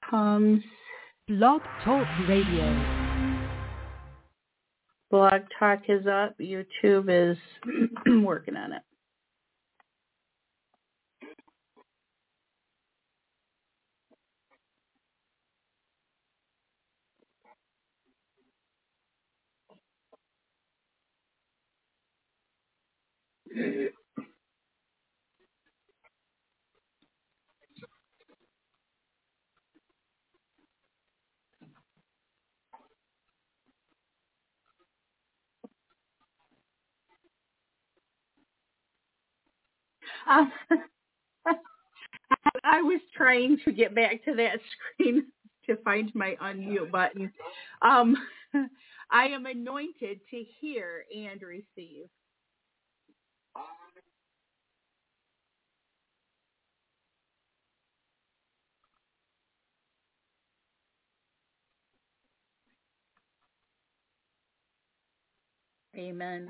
comes Blog Talk Radio. Blog Talk is up. YouTube is working on it. I was trying to get back to that screen to find my unmute button. I am anointed to hear and receive. Amen.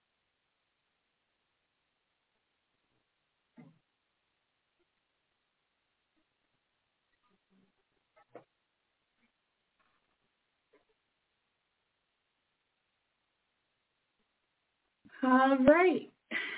All right.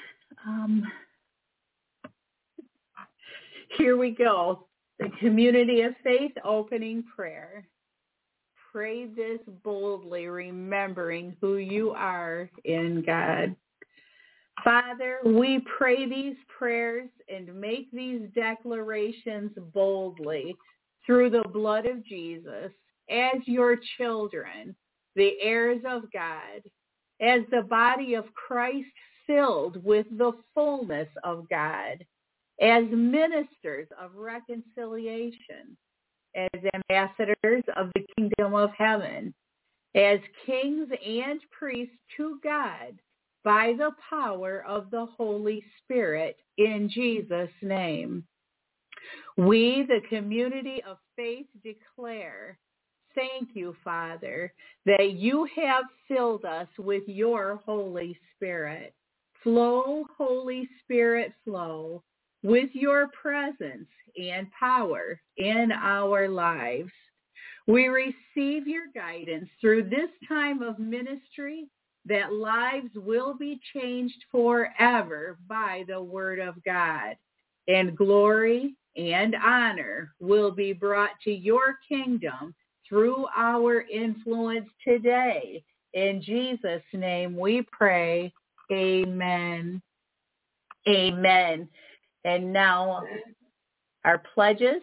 Here we go. The Community of Faith opening prayer. Pray this boldly, remembering who you are in God. Father, we pray these prayers and make these declarations boldly through the blood of Jesus as your children, the heirs of God, as the body of Christ filled with the fullness of God, as ministers of reconciliation, as ambassadors of the kingdom of heaven, as kings and priests to God, by the power of the Holy Spirit, in Jesus' name. We, the Community of Faith, declare, thank you, Father, that you have filled us with your Holy Spirit. Flow, Holy Spirit, flow, with your presence and power in our lives. We receive your guidance through this time of ministry, that lives will be changed forever by the word of God, and glory and honor will be brought to your kingdom through our influence today. In Jesus' name we pray. Amen. Amen. And now our pledges.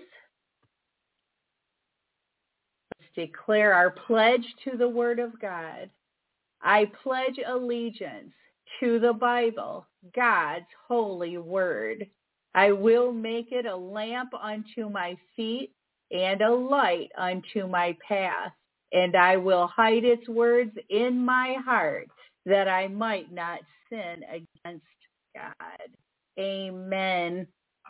Let's declare our pledge to the word of God. I pledge allegiance to the Bible, God's holy word. I will make it a lamp unto my feet and a light unto my path, and I will hide its words in my heart, that I might not sin against God. Amen.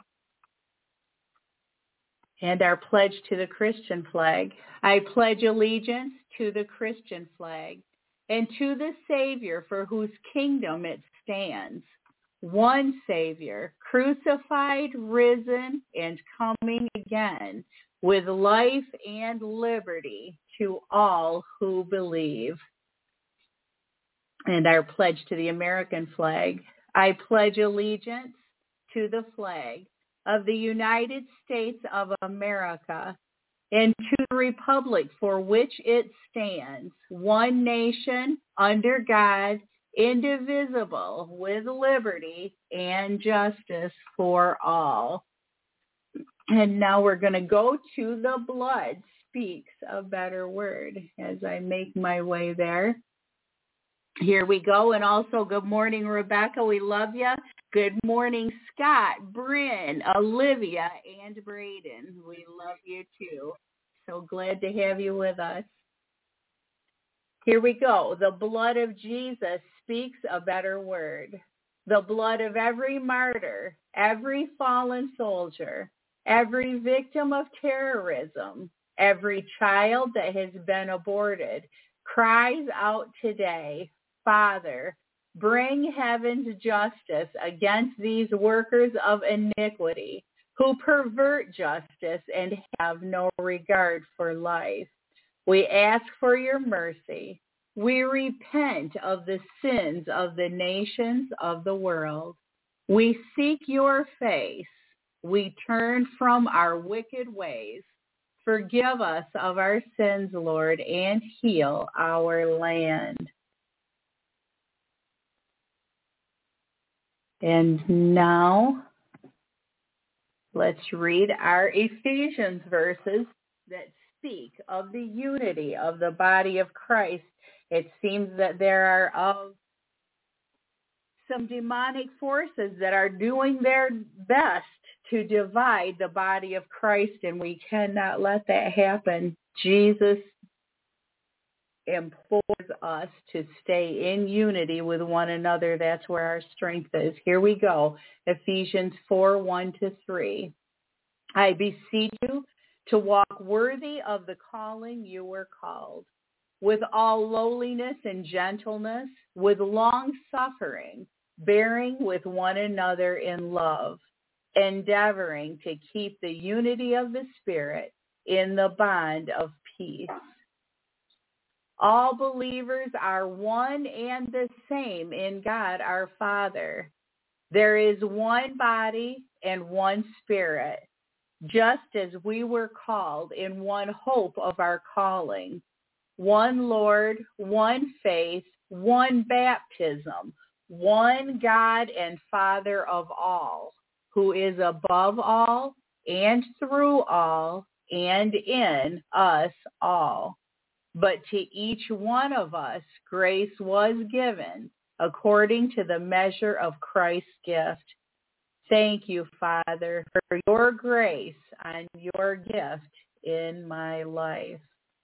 And our pledge to the Christian flag. I pledge allegiance to the Christian flag and to the Savior for whose kingdom it stands. One Savior, crucified, risen, and coming again, with life and liberty to all who believe. And our pledge to the American flag. I pledge allegiance to the flag of the United States of America, and to the republic for which it stands, one nation, under God, indivisible, with liberty and justice for all. And now we're going to go to the blood speaks a better word as I make my way there. Here we go. And also, good morning, Rebecca. We love you. Good morning, Scott, Bryn, Olivia, and Braden. We love you too. So glad to have you with us. Here we go. The blood of Jesus speaks a better word. The blood of every martyr, every fallen soldier, every victim of terrorism, every child that has been aborted, cries out today, Father, bring heaven's justice against these workers of iniquity, who pervert justice and have no regard for life. We ask for your mercy. We repent of the sins of the nations of the world. We seek your face. We turn from our wicked ways. Forgive us of our sins, Lord, and heal our land. And now, let's read our Ephesians verses that speak of the unity of the body of Christ. It seems that there are some demonic forces that are doing their best to divide the body of Christ, and we cannot let that happen. Jesus implores us to stay in unity with one another. That's where our strength is. Here we go. Ephesians 4:1-3. I beseech you to walk worthy of the calling you were called, with all lowliness and gentleness, with long suffering, bearing with one another in love, endeavoring to keep the unity of the Spirit in the bond of peace. All believers are one and the same in God our Father. There is one body and one Spirit, just as we were called in one hope of our calling, one Lord, one faith, one baptism, one God and Father of all, who is above all and through all and in us all. But to each one of us grace was given according to the measure of Christ's gift. Thank you, Father, for your grace and your gift in my life.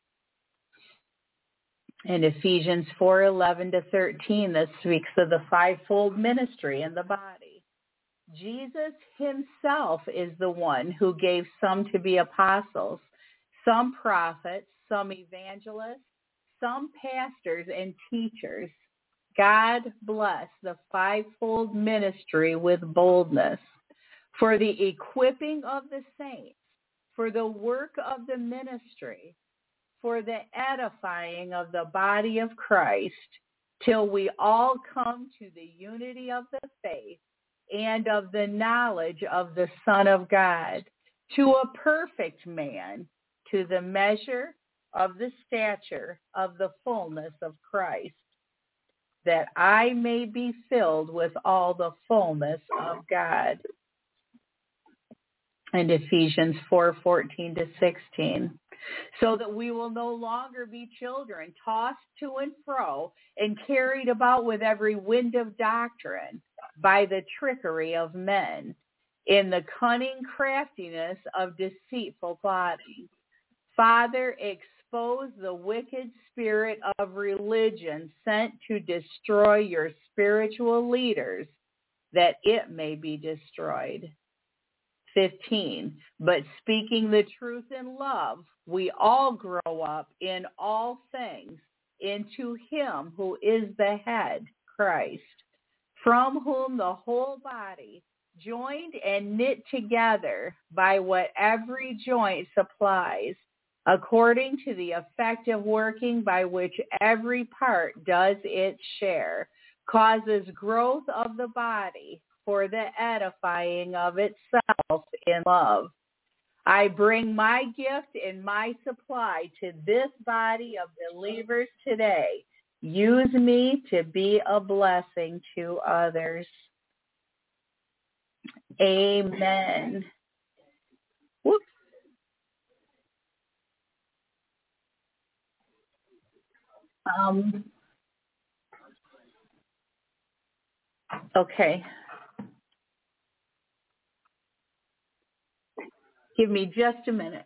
In Ephesians 4:11-13, this speaks of the fivefold ministry in the body. Jesus himself is the one who gave some to be apostles, some prophets, some evangelists, some pastors and teachers. God bless the fivefold ministry with boldness for the equipping of the saints, for the work of the ministry, for the edifying of the body of Christ, till we all come to the unity of the faith and of the knowledge of the Son of God, to a perfect man, to the measure of the stature of the fullness of Christ, that I may be filled with all the fullness of God. And Ephesians 4:14-16, so that we will no longer be children, tossed to and fro and carried about with every wind of doctrine by the trickery of men, in the cunning craftiness of deceitful plotting. Father, expose the wicked spirit of religion sent to destroy your spiritual leaders, that it may be destroyed. 15, but speaking the truth in love, we all grow up in all things into him who is the head, Christ, from whom the whole body, joined and knit together by what every joint supplies, according to the effective working by which every part does its share, causes growth of the body for the edifying of itself in love. I bring my gift and my supply to this body of believers today. Use me to be a blessing to others. Amen. Whoops. Okay. Give me just a minute.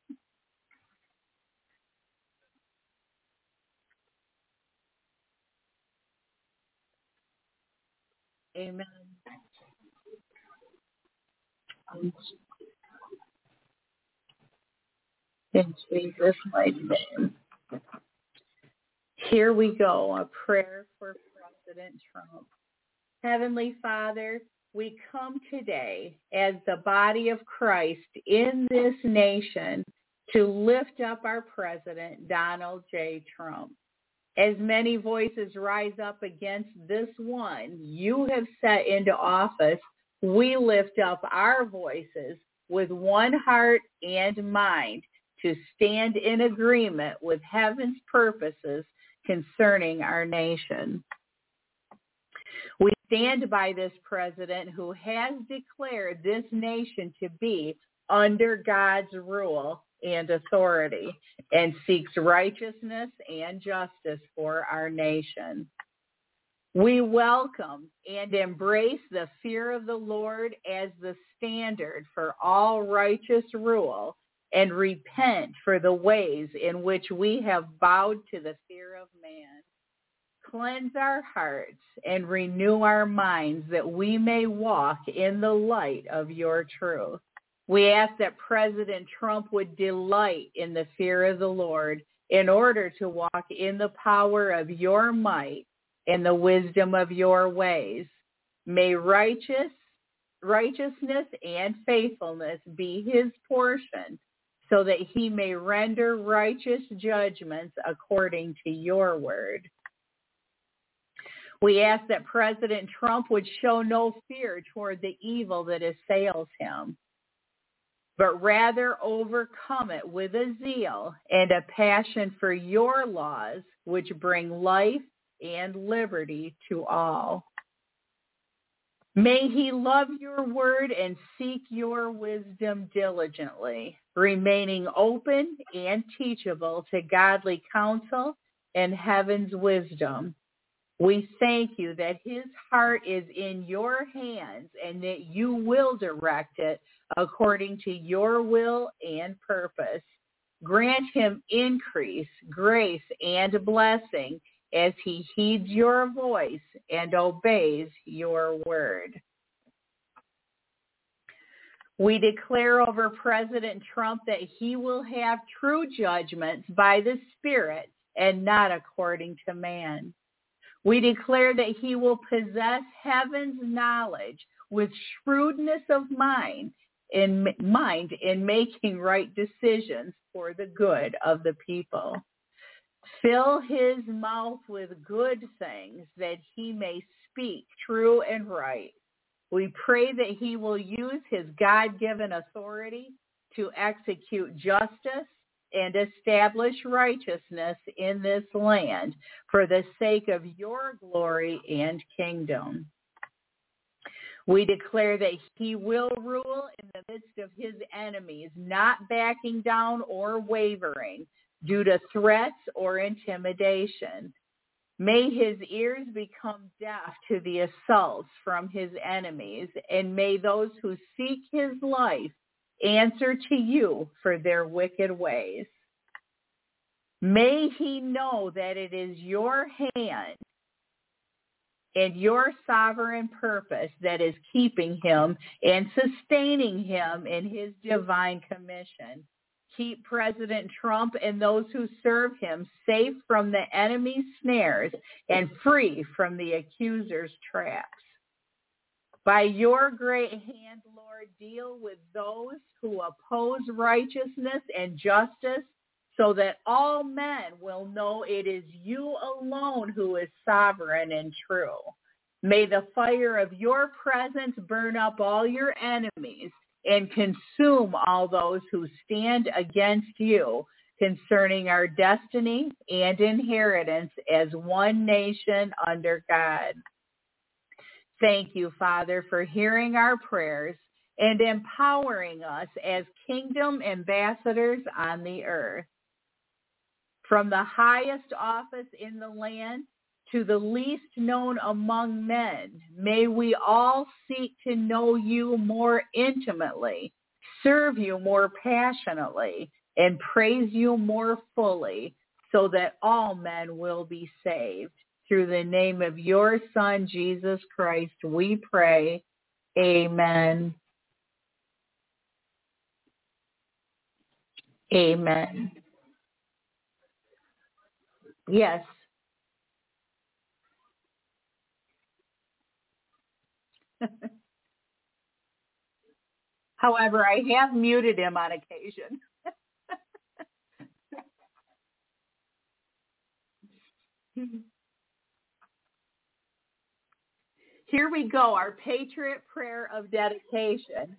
Amen. In Jesus' mighty name. Here we go, a prayer for President Trump. Heavenly Father, we come today as the body of Christ in this nation to lift up our president, Donald J. Trump. As many voices rise up against this one you have set into office, we lift up our voices with one heart and mind to stand in agreement with heaven's purposes concerning our nation. We stand by this president who has declared this nation to be under God's rule and authority and seeks righteousness and justice for our nation. We welcome and embrace the fear of the Lord as the standard for all righteous rule and repent for the ways in which we have bowed to the fear of man. Cleanse our hearts and renew our minds that we may walk in the light of your truth. We ask that President Trump would delight in the fear of the Lord in order to walk in the power of your might and the wisdom of your ways. May righteousness and faithfulness be his portion so that he may render righteous judgments according to your word. We ask that President Trump would show no fear toward the evil that assails him, but rather overcome it with a zeal and a passion for your laws, which bring life and liberty to all. May he love your word and seek your wisdom diligently, remaining open and teachable to godly counsel and heaven's wisdom. We thank you that his heart is in your hands and that you will direct it according to your will and purpose. Grant him increase, grace, and blessing as he heeds your voice and obeys your word. We declare over President Trump that he will have true judgments by the Spirit and not according to man. We declare that he will possess heaven's knowledge with shrewdness of mind in making right decisions for the good of the people. Fill his mouth with good things that he may speak true and right. We pray that he will use his God-given authority to execute justice and establish righteousness in this land for the sake of your glory and kingdom. We declare that he will rule in the midst of his enemies, not backing down or wavering due to threats or intimidation. May his ears become deaf to the assaults from his enemies, and may those who seek his life answer to you for their wicked ways. May he know that it is your hand and your sovereign purpose that is keeping him and sustaining him in his divine commission. Keep President Trump and those who serve him safe from the enemy's snares and free from the accuser's traps. By your great hand, Lord, deal with those who oppose righteousness and justice so that all men will know it is you alone who is sovereign and true. May the fire of your presence burn up all your enemies and consume all those who stand against you concerning our destiny and inheritance as one nation under God. Thank you, Father, for hearing our prayers and empowering us as kingdom ambassadors on the earth. From the highest office in the land to the least known among men, may we all seek to know you more intimately, serve you more passionately, and praise you more fully, so that all men will be saved. Through the name of your Son, Jesus Christ, we pray. Amen. Amen. Yes. However, I have muted him on occasion. Here we go, our Patriot Prayer of Dedication.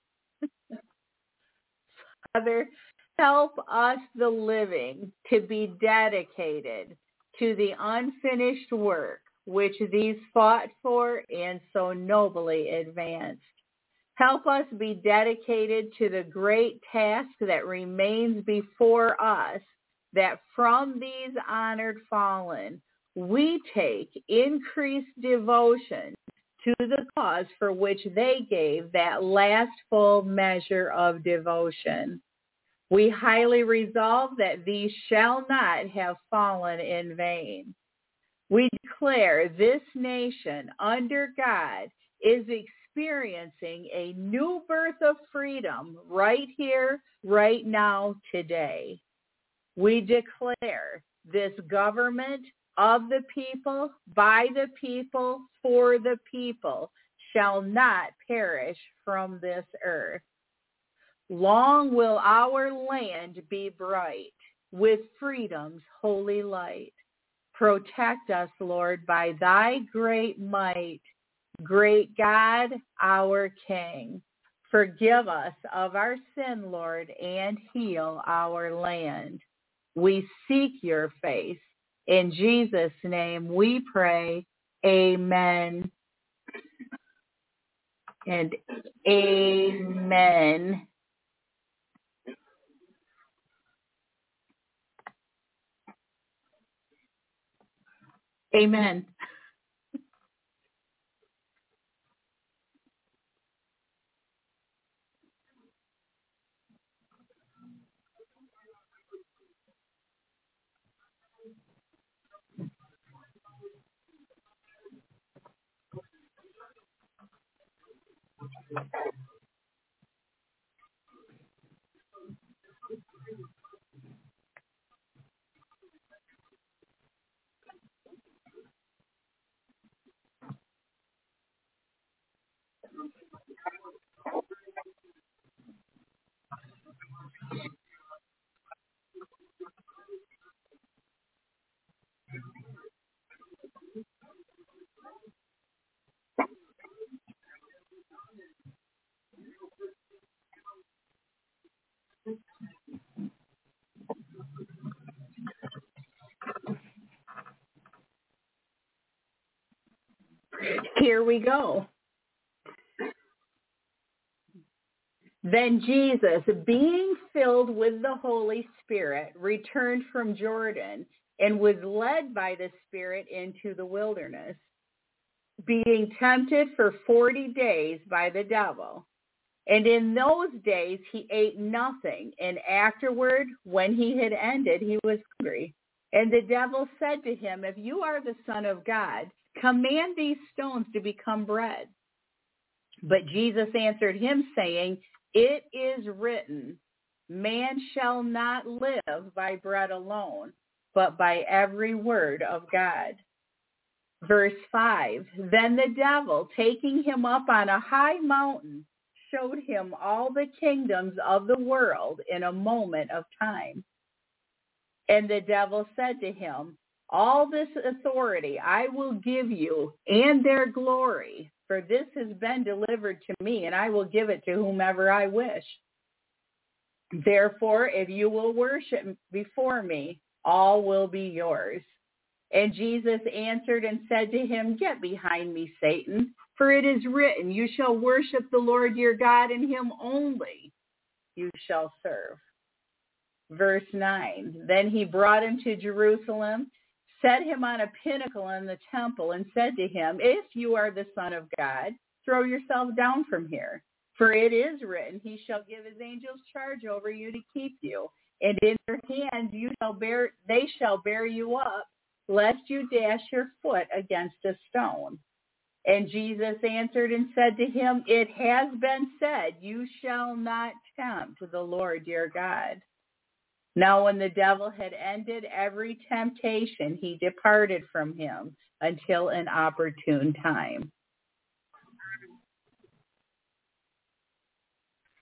Father, help us, the living, to be dedicated to the unfinished work which these fought for and so nobly advanced. Help us be dedicated to the great task that remains before us, that from these honored fallen we take increased devotion to the cause for which they gave that last full measure of devotion. We highly resolve that these shall not have fallen in vain. We declare this nation under God is experiencing a new birth of freedom right here, right now, today. We declare this government of the people, by the people, for the people, shall not perish from this earth. Long will our land be bright with freedom's holy light. Protect us, Lord, by thy great might. Great God, our King, forgive us of our sin, Lord, and heal our land. We seek your face. In Jesus' name we pray. Amen and amen. Amen. Here we go. Then Jesus, being filled with the Holy Spirit, returned from Jordan and was led by the Spirit into the wilderness, being tempted for 40 days by the devil. And in those days he ate nothing, and afterward, when he had ended, he was hungry. And the devil said to him, if you are the Son of God, command these stones to become bread. But Jesus answered him, saying, it is written, man shall not live by bread alone, but by every word of God. Verse 5, then the devil, taking him up on a high mountain, showed him all the kingdoms of the world in a moment of time. And the devil said to him, all this authority I will give you and their glory, for this has been delivered to me, and I will give it to whomever I wish. Therefore, if you will worship before me, all will be yours. And Jesus answered and said to him, get behind me, Satan, for it is written, you shall worship the Lord your God, and him only you shall serve. Verse 9, then he brought him to Jerusalem, set him on a pinnacle in the temple, and said to him, if you are the Son of God, throw yourself down from here. For it is written, he shall give his angels charge over you to keep you, and in their hands they shall bear you up, lest you dash your foot against a stone. And Jesus answered and said to him, it has been said, you shall not tempt the Lord your God. Now when the devil had ended every temptation, he departed from him until an opportune time.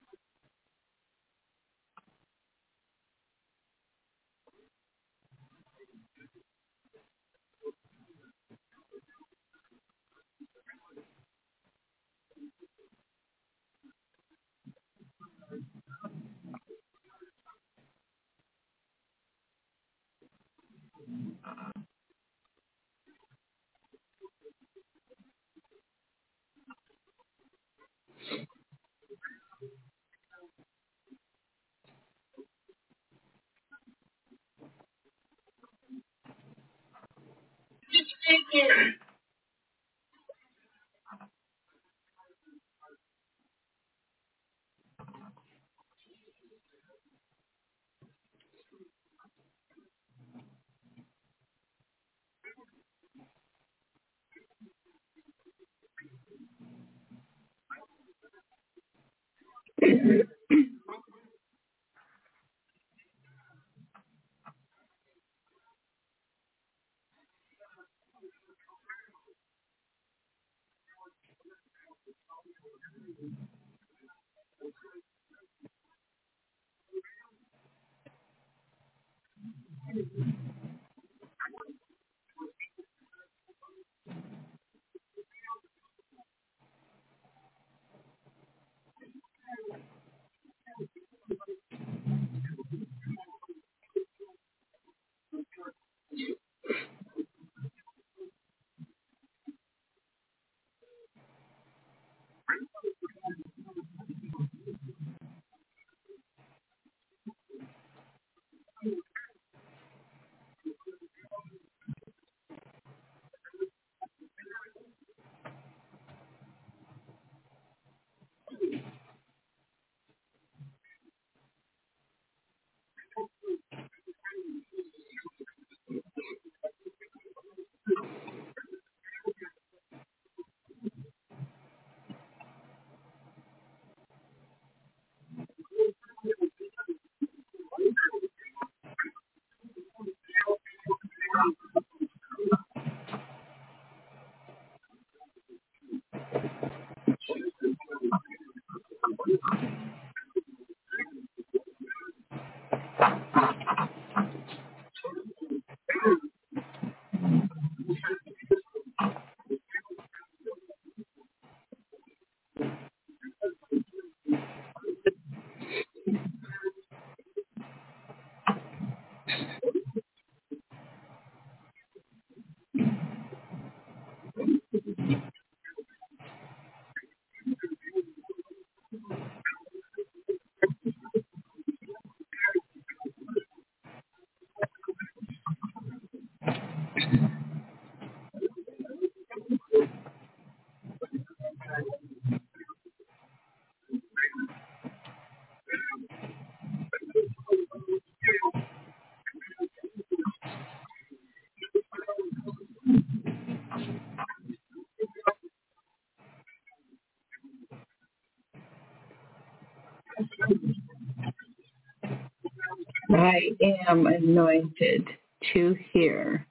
I am anointed to hear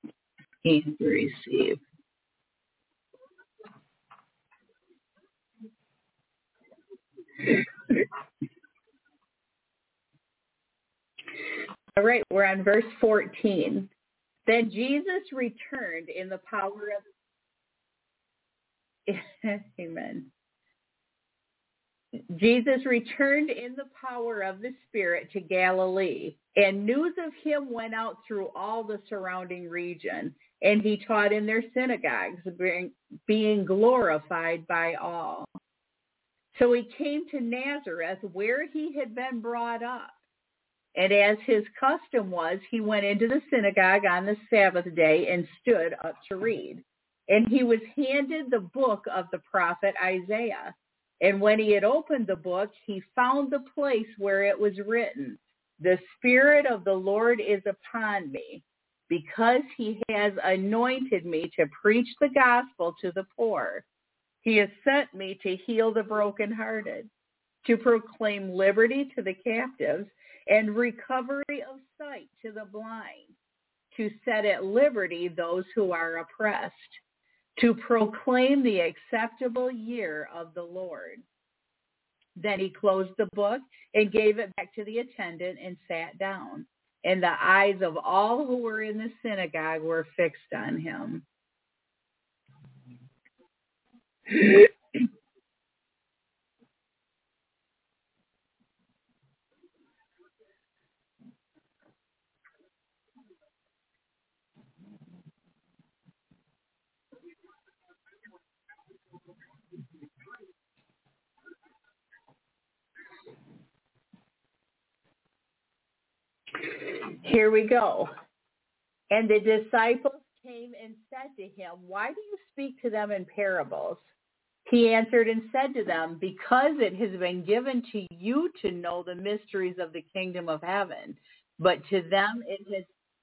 and receive. All right, we're on verse 14. Then Jesus returned in the power of Amen. Jesus returned in the power of the Spirit to Galilee, and news of him went out through all the surrounding region, and he taught in their synagogues, being glorified by all. So he came to Nazareth, where he had been brought up. And as his custom was, he went into the synagogue on the Sabbath day and stood up to read. And he was handed the book of the prophet Isaiah. And when he had opened the book, he found the place where it was written, "The Spirit of the Lord is upon me, because he has anointed me to preach the gospel to the poor. He has sent me to heal the brokenhearted, to proclaim liberty to the captives and recovery of sight to the blind, to set at liberty those who are oppressed, to proclaim the acceptable year of the Lord." Then he closed the book and gave it back to the attendant and sat down. And the eyes of all who were in the synagogue were fixed on him. Here we go. And the disciples came and said to him, "Why do you speak to them in parables?" He answered and said to them, "Because it has been given to you to know the mysteries of the kingdom of heaven, but to them it has."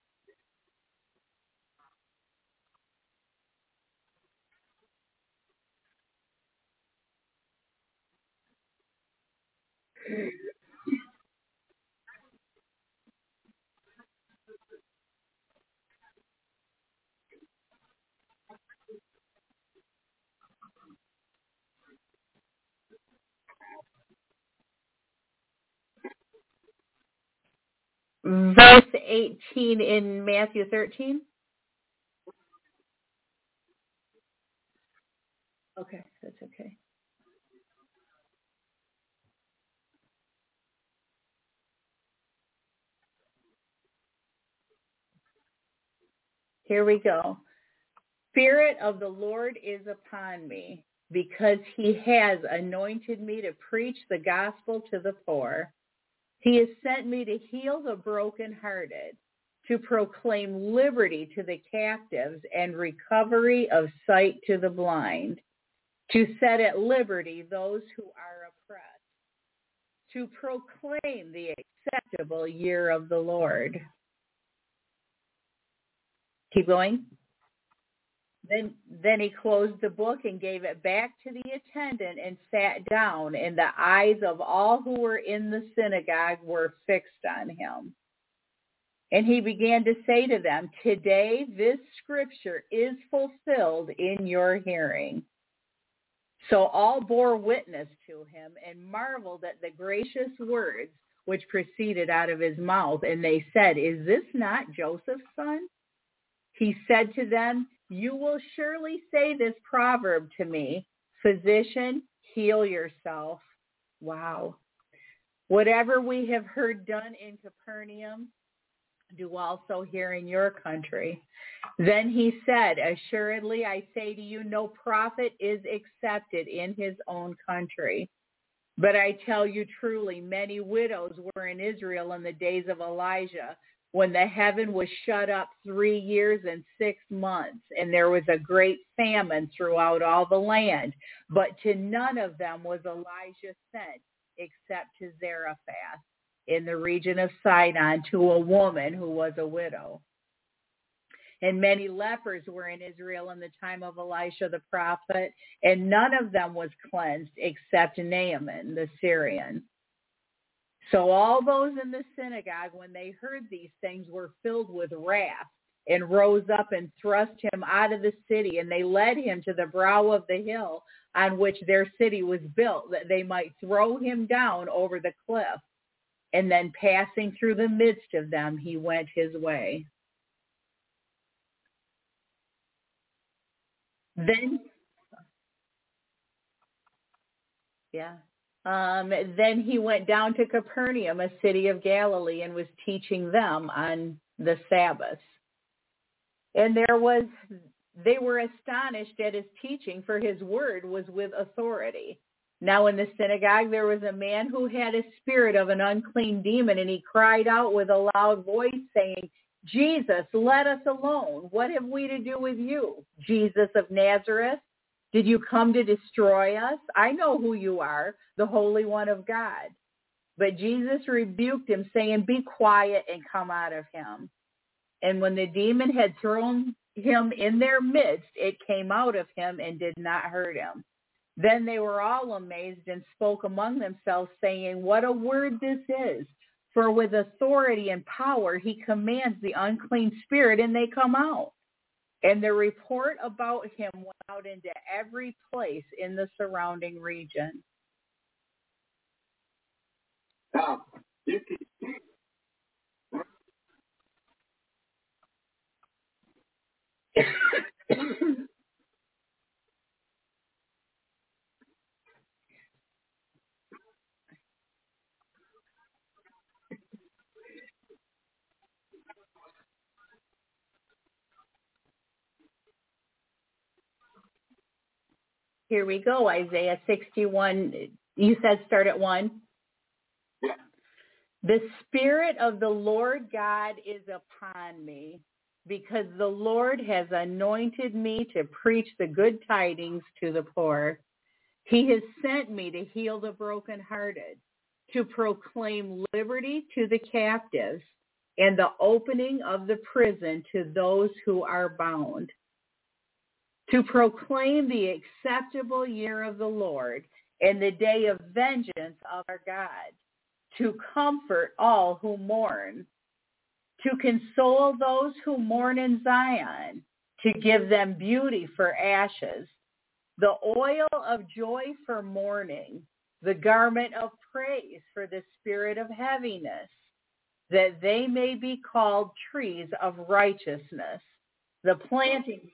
Verse 18 in Matthew 13. Okay, that's okay. Here we go. Spirit of the Lord is upon me, because he has anointed me to preach the gospel to the poor. He has sent me to heal the brokenhearted, to proclaim liberty to the captives and recovery of sight to the blind, to set at liberty those who are oppressed, to proclaim the acceptable year of the Lord. Keep going. Then he closed the book and gave it back to the attendant and sat down, and the eyes of all who were in the synagogue were fixed on him. And he began to say to them, "Today this scripture is fulfilled in your hearing." So all bore witness to him and marveled at the gracious words which proceeded out of his mouth. And they said, "Is this not Joseph's son?" He said to them, "You will surely say this proverb to me, 'Physician, heal yourself.'" Wow. "Whatever we have heard done in Capernaum, do also here in your country." Then he said, "Assuredly, I say to you, no prophet is accepted in his own country. But I tell you truly, many widows were in Israel in the days of Elijah, when the heaven was shut up 3 years and 6 months, and there was a great famine throughout all the land. But to none of them was Elijah sent, except to Zarephath, in the region of Sidon, to a woman who was a widow. And many lepers were in Israel in the time of Elisha the prophet, and none of them was cleansed except Naaman the Syrian. So all those in the synagogue, when they heard these things, were filled with wrath and rose up and thrust him out of the city. And they led him to the brow of the hill on which their city was built, that they might throw him down over the cliff. And then passing through the midst of them, he went his way. Then he went down to Capernaum, a city of Galilee, and was teaching them on the Sabbath. And they were astonished at his teaching, for his word was with authority. Now in the synagogue there was a man who had a spirit of an unclean demon, and he cried out with a loud voice, saying, "Jesus, let us alone. What have we to do with you, Jesus of Nazareth? Did you come to destroy us? I know who you are, the Holy One of God." But Jesus rebuked him, saying, "Be quiet and come out of him." And when the demon had thrown him in their midst, it came out of him and did not hurt him. Then they were all amazed and spoke among themselves, saying, "What a word this is! For with authority and power he commands the unclean spirit, and they come out." And the report about him went out into every place in the surrounding region. Here we go, Isaiah 61. You said start at 1? The Spirit of the Lord God is upon me, because the Lord has anointed me to preach the good tidings to the poor. He has sent me to heal the brokenhearted, to proclaim liberty to the captives, and the opening of the prison to those who are bound, to proclaim the acceptable year of the Lord and the day of vengeance of our God, to comfort all who mourn, to console those who mourn in Zion, to give them beauty for ashes, the oil of joy for mourning, the garment of praise for the spirit of heaviness, that they may be called trees of righteousness, the planting.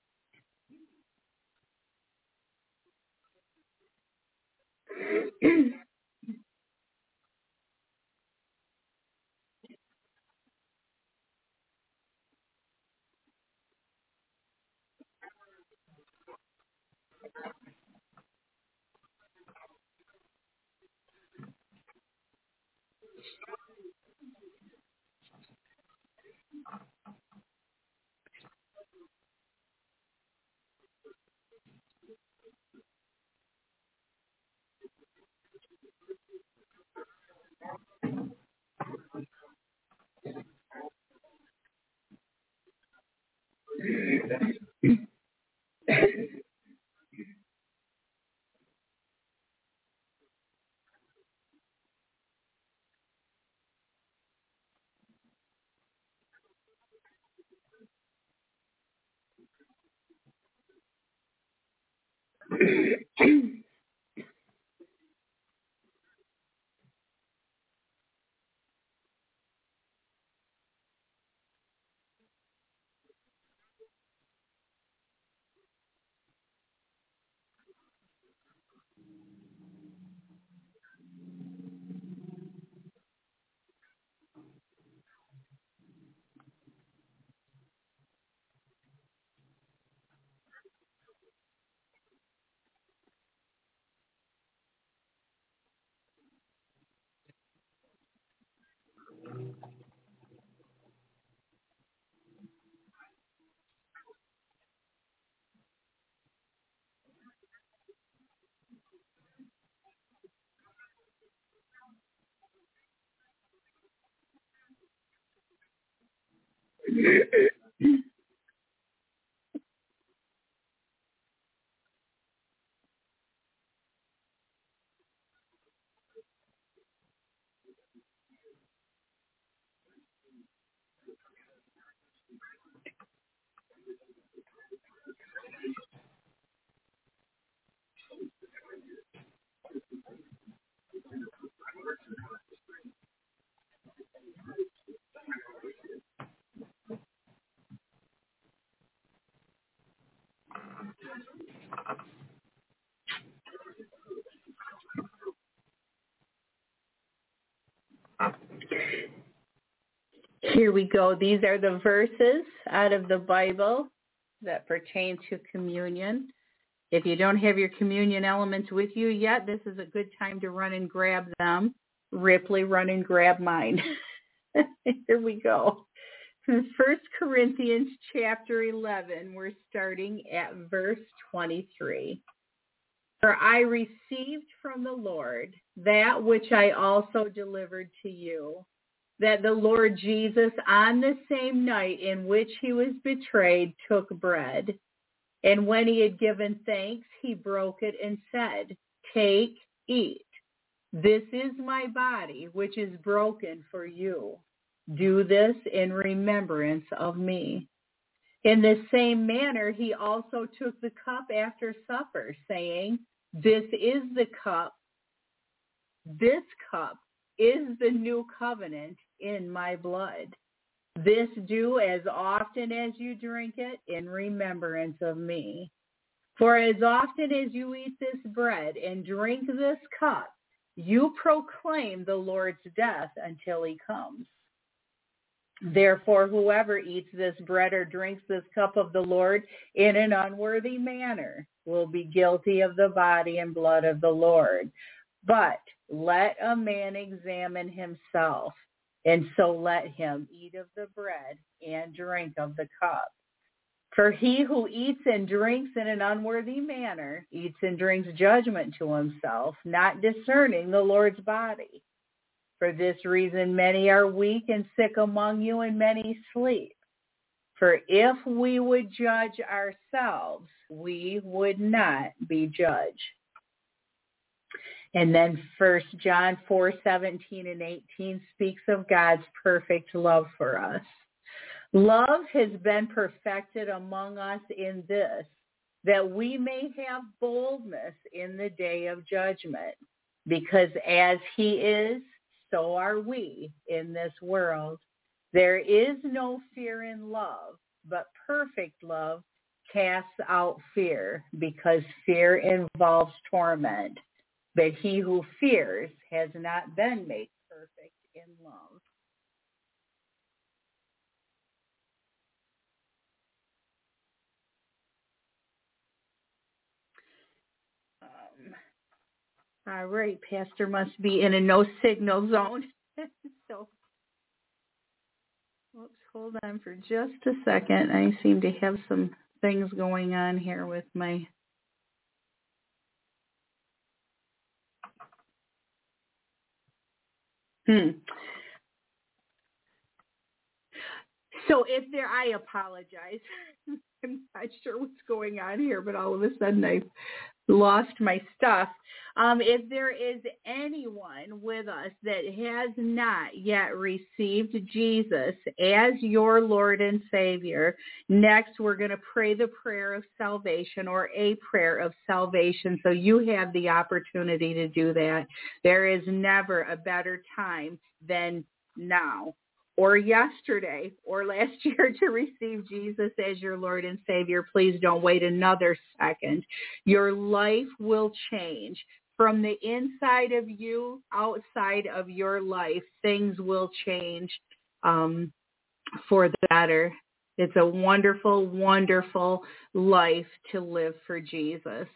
Here we go. These are the verses out of the Bible that pertain to communion. If you don't have your communion elements with you yet, this is a good time to run and grab them. Ripley, run and grab mine. Here we go. 1 Corinthians chapter 11, we're starting at verse 23. For I received from the Lord that which I also delivered to you, that the Lord Jesus, on the same night in which he was betrayed, took bread. And when he had given thanks, he broke it and said, Take, eat. This is my body, which is broken for you. Do this in remembrance of me. In the same manner, he also took the cup after supper, saying, This is the cup. This cup is the new covenant in my blood. This do as often as you drink it in remembrance of me. For as often as you eat this bread and drink this cup, you proclaim the Lord's death until he comes. Therefore, whoever eats this bread or drinks this cup of the Lord in an unworthy manner will be guilty of the body and blood of the Lord. But Let a man examine himself, and so let him eat of the bread and drink of the cup. For he who eats and drinks in an unworthy manner eats and drinks judgment to himself, not discerning the Lord's body. For this reason many are weak and sick among you, and many sleep. For if we would judge ourselves, we would not be judged. And then 1 John 4:17 and 18 speaks of God's perfect love for us. Love has been perfected among us in this, that we may have boldness in the day of judgment, because as he is, so are we in this world. There is no fear in love, but perfect love casts out fear, because fear involves torment. But he who fears has not been made perfect in love. All right, Pastor must be in a no signal zone. So, hold on for just a second. I seem to have some things going on here with my... So if there, I apologize. I'm not sure what's going on here, but all of a sudden I lost my stuff. If there is anyone with us that has not yet received Jesus as your Lord and Savior, next we're going to pray the prayer of salvation, or a prayer of salvation, so you have the opportunity to do that. There is never a better time than now, or yesterday, or last year, to receive Jesus as your Lord and Savior. Please don't wait another second. Your life will change. From the inside of you, outside of your life, things will change for the better. It's a wonderful, wonderful life to live for Jesus.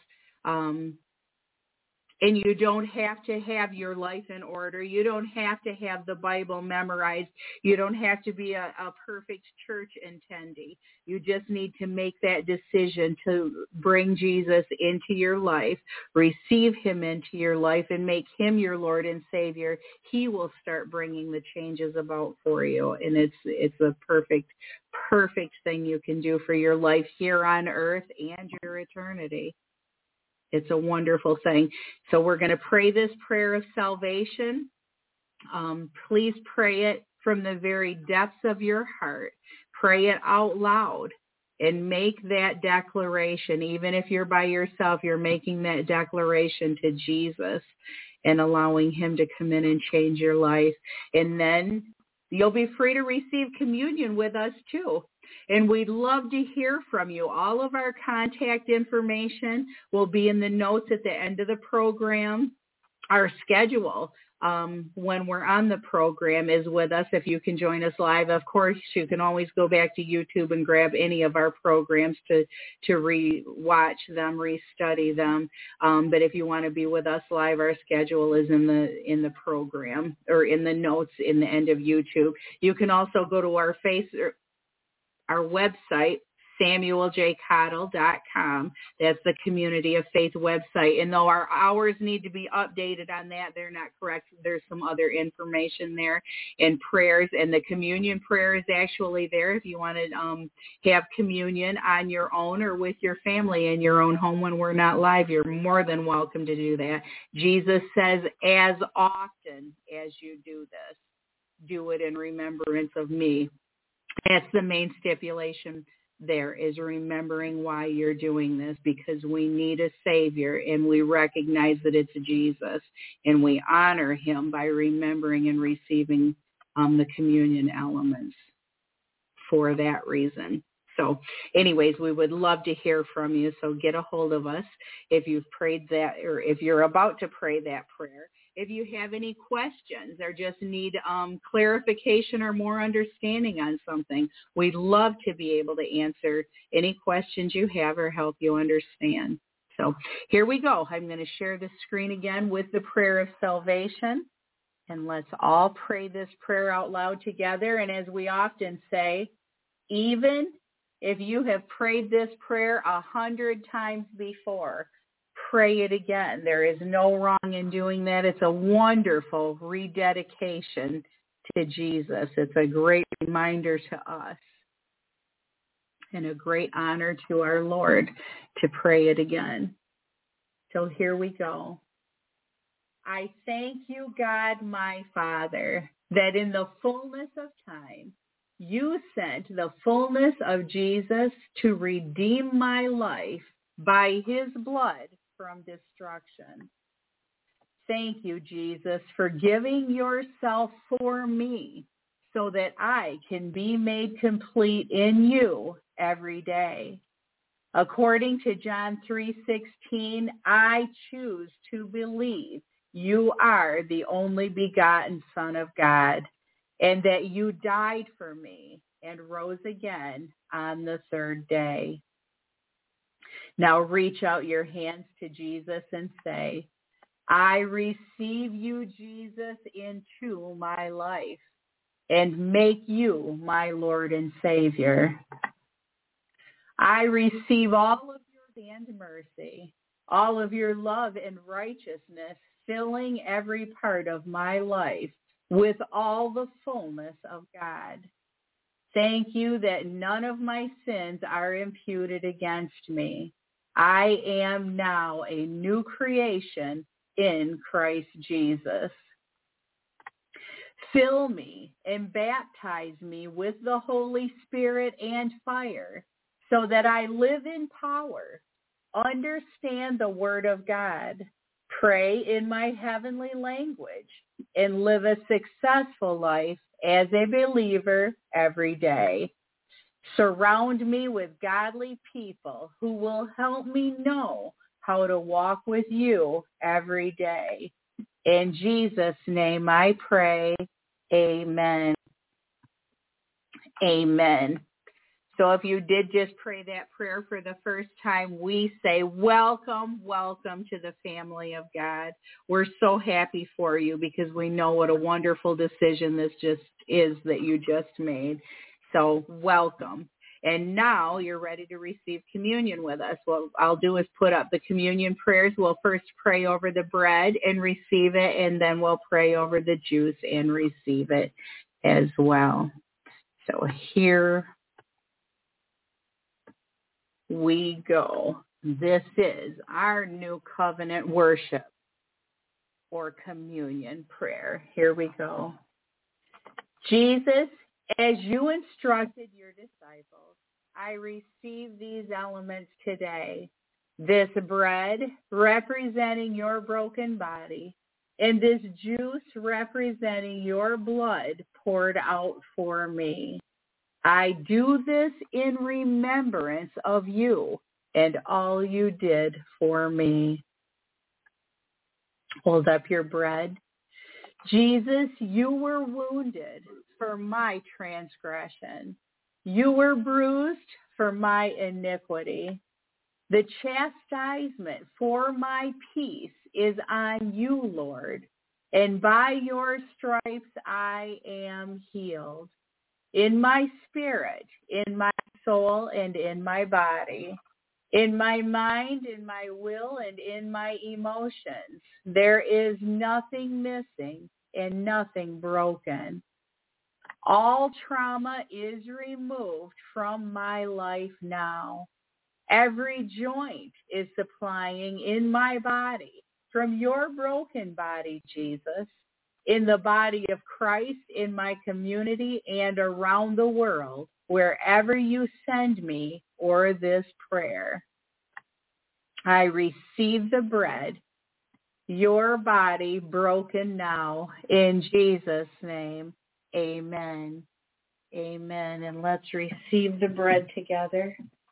And you don't have to have your life in order. You don't have to have the Bible memorized. You don't have to be a perfect church attendee. You just need to make that decision to bring Jesus into your life, receive him into your life, and make him your Lord and Savior. He will start bringing the changes about for you. And it's a perfect thing you can do for your life here on earth and your eternity. It's a wonderful thing. So we're going to pray this prayer of salvation. Please pray it from the very depths of your heart. Pray it out loud and make that declaration. Even if you're by yourself, you're making that declaration to Jesus and allowing him to come in and change your life. And then you'll be free to receive communion with us too. And we'd love to hear from you. All of our contact information will be in the notes at the end of the program. Our schedule when we're on the program is with us. If you can join us live, of course, you can always go back to YouTube and grab any of our programs to re-watch them, re-study them. But if you want to be with us live, our schedule is in the program, or in the notes in the end of YouTube. You can also go to our website, SamuelJCottle.com. That's the Community of Faith website. And though our hours need to be updated on that, they're not correct. There's some other information there, and prayers. And the communion prayer is actually there if you want to have communion on your own or with your family in your own home when we're not live. You're more than welcome to do that. Jesus says, as often as you do this, do it in remembrance of me. That's the main stipulation there, is remembering why you're doing this, because we need a Savior, and we recognize that it's Jesus, and we honor him by remembering and receiving the communion elements for that reason. So anyways, we would love to hear from you, so get a hold of us if you've prayed that, or if you're about to pray that prayer. If you have any questions or just need clarification or more understanding on something, we'd love to be able to answer any questions you have or help you understand. So here we go. I'm going to share the screen again with the prayer of salvation. And let's all pray this prayer out loud together. And as we often say, even if you have prayed this prayer 100 times before, pray it again. There is no wrong in doing that. It's a wonderful rededication to Jesus. It's a great reminder to us and a great honor to our Lord to pray it again. So here we go. I thank you, God, my Father, that in the fullness of time, you sent the fullness of Jesus to redeem my life by his blood from destruction. Thank you, Jesus, for giving yourself for me so that I can be made complete in you every day. According to John 3:16, I choose to believe you are the only begotten Son of God, and that you died for me and rose again on the third day. Now reach out your hands to Jesus and say, I receive you, Jesus, into my life and make you my Lord and Savior. I receive all of your hand mercy, all of your love and righteousness, filling every part of my life with all the fullness of God. Thank you that none of my sins are imputed against me. I am now a new creation in Christ Jesus. Fill me and baptize me with the Holy Spirit and fire so that I live in power, understand the Word of God, pray in my heavenly language, and live a successful life as a believer every day. Surround me with godly people who will help me know how to walk with you every day. In Jesus' name I pray, amen. Amen. So if you did just pray that prayer for the first time, we say welcome, welcome to the family of God. We're so happy for you because we know what a wonderful decision this just is that you just made. So welcome. And now you're ready to receive communion with us. What I'll do is put up the communion prayers. We'll first pray over the bread and receive it, and then we'll pray over the juice and receive it as well. So here we go. This is our new covenant worship or communion prayer. Here we go. Jesus, as you instructed your disciples, I receive these elements today. This bread representing your broken body, and this juice representing your blood poured out for me. I do this in remembrance of you and all you did for me. Hold up your bread. Jesus, you were wounded for my transgression. You were bruised for my iniquity. The chastisement for my peace is on you, Lord, and by your stripes I am healed. In my spirit, in my soul, and in my body, in my mind, in my will, and in my emotions, there is nothing missing and nothing broken. All trauma is removed from my life now. Every joint is supplying in my body from your broken body, Jesus, in the body of Christ, in my community, and around the world, wherever you send me or this prayer. I receive the bread, your body broken now, in Jesus' name. Amen. Amen. And let's receive the bread together.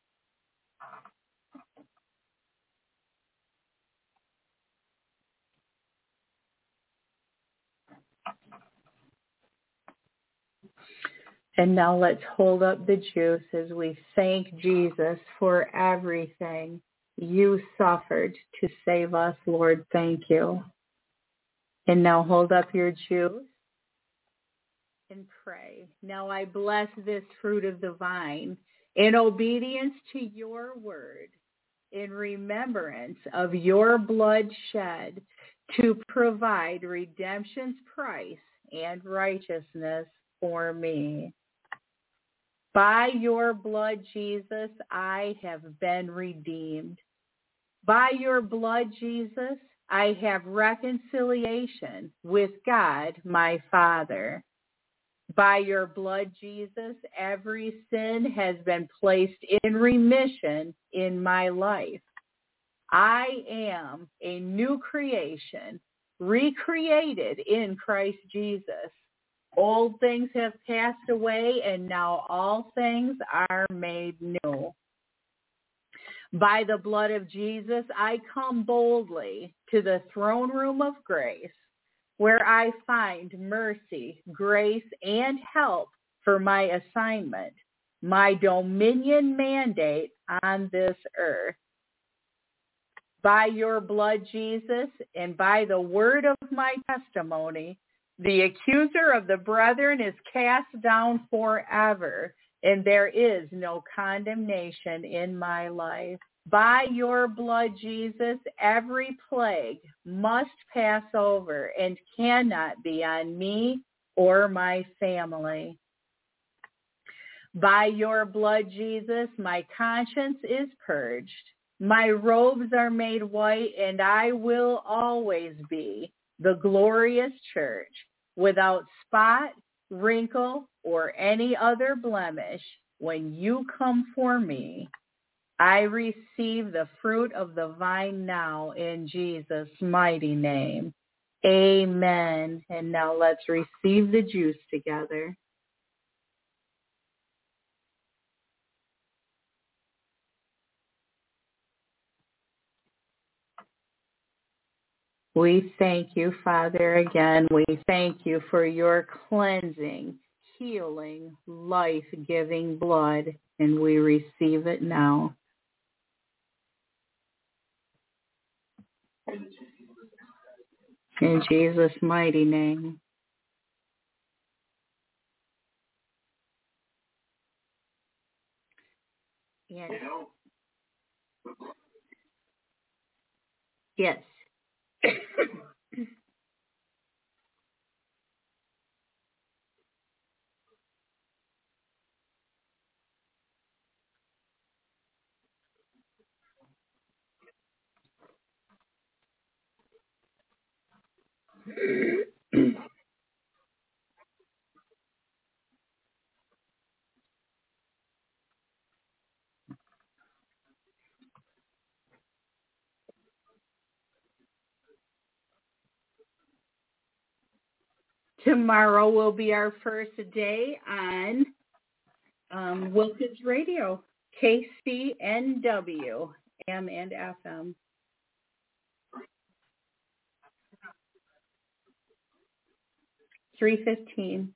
And now let's hold up the juice as we thank Jesus for everything You suffered to save us, Lord. Thank you. And now hold up your juice and pray. Now I bless this fruit of the vine in obedience to your word, in remembrance of your blood shed to provide redemption's price and righteousness for me. By your blood, Jesus, I have been redeemed. By your blood, Jesus, I have reconciliation with God, my Father. By your blood, Jesus, every sin has been placed in remission in my life. I am a new creation, recreated in Christ Jesus. Old things have passed away, and now all things are made new. By the blood of Jesus, I come boldly to the throne room of grace, where I find mercy, grace, and help for my assignment, my dominion mandate on this earth. By your blood, Jesus, and by the word of my testimony, the accuser of the brethren is cast down forever, and there is no condemnation in my life. By your blood, Jesus, every plague must pass over and cannot be on me or my family. By your blood, Jesus, my conscience is purged. My robes are made white, and I will always be the glorious church, without spot, wrinkle, or any other blemish when you come for me. I receive the fruit of the vine now in Jesus' mighty name. Amen. And now let's receive the juice together. We thank you, Father, again. We thank you for your cleansing, healing, life-giving blood, and we receive it now. In Jesus' mighty name. Yes. Yes. Tomorrow will be our first day on Wilkins Radio, KCNW, AM and FM. 3:15.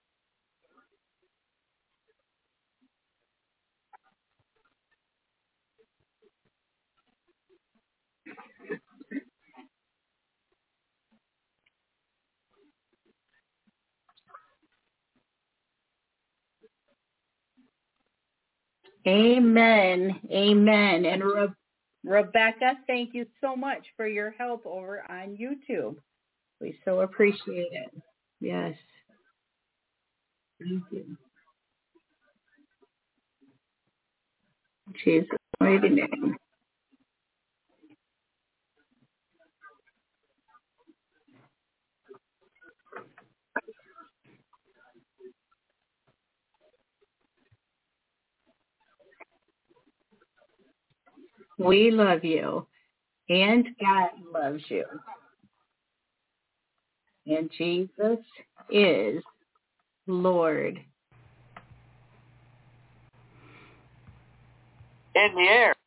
Amen. Amen. And Rebecca, thank you so much for your help over on YouTube. We so appreciate it. Yes. Thank you. Jesus' mighty name. We love you, and God loves you. And Jesus is Lord. In the air.